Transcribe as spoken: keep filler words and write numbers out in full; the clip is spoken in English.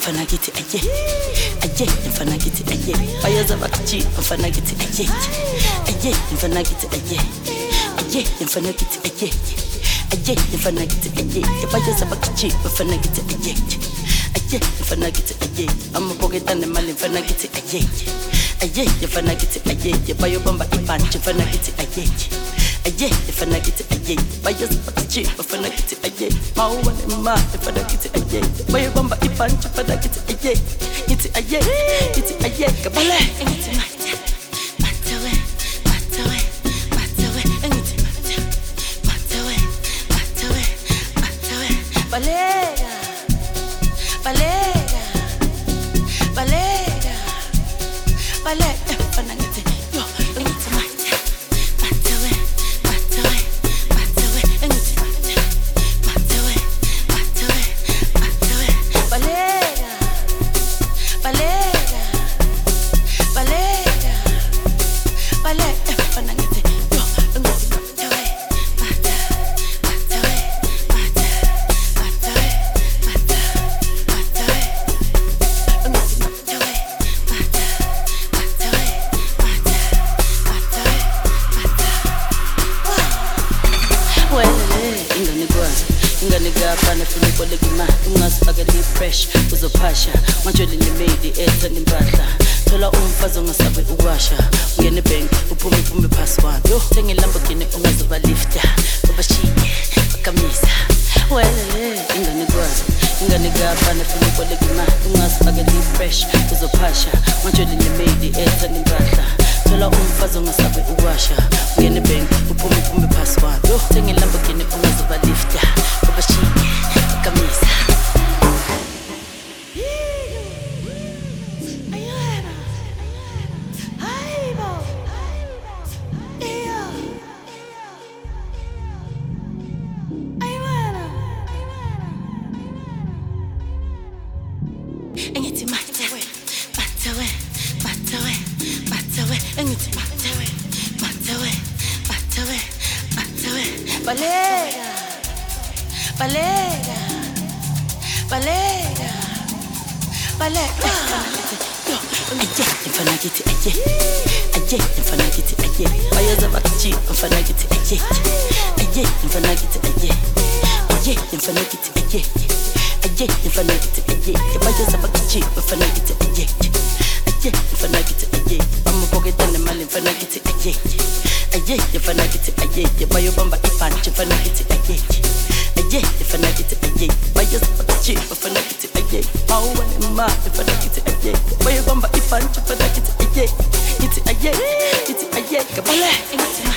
mfana kithi aye aye mfana kithi aye bayoza bakuthi mfana kithi aye aye mfana kithi aye aye mfana kithi aye aye mfana kithi aye bayoza bakuthi mfana kithi aye aye mfana kithi aye amaboketa nemali mfana kithi aye aye mfana kithi aye bayobamba ibhanti mfana kithi aye aye mfana kithi aye bayoza bakuthi mfana kithi aye mawuba nema mfana kithi aye bayobamba ibhanti mfana kithi aye kithi aye kithi aye kabale ngithi manje matawe matawe matawe ngithi manje matawe matawe matawe balega balega balega balega mfana ngithi yo ngithi manje matawe matawe matawe ngithi manje matawe matawe matawe balega balega balega balega mfana ngithi yo ngithi matawe matawe matawe matawe matawe ngithi matawe ingane gafana funa ukoleka imali ungasifakela i-fresh uzophasha manje linemedi ethanda impahla thola umfazi ongasabe ukwasha ungene bank uphume uphume password yo thenga iLamborghini ungazoba lifta babashiye bakamisa welele ingane kwazi ingane gafana funa ukoleka imali ungasifakela i-fresh uzophasha manje linemedi ethanda impahla thola umfazi ongasabe ukwasha ungene bank uphume uphume password yo thenga iLamborghini ungazoba lifta babashiye bakamisa Engithi matawe matawe matawe matawe engithi matawe matawe matawe matawe balega balega balega balega aye mfana kithi aye aye mfana kithi aye bayoza bakuthi mfana kithi aye aye mfana kithi aye aye mfana kithi aye aye mfana kithi aye bayoza bakuthi mfana kithi aye aye mfana kithi aye amaboketa nemali mfana kithi aye aye mfana kithi aye bayobamba ibhanti mfana kithi aye aye mfana kithi aye bayoza bakuthi mfana kithi aye mawuba nema mfana kithi aye bayobamba ibhanti mfana kithi aye kithi aye kithi aye kabale ngithi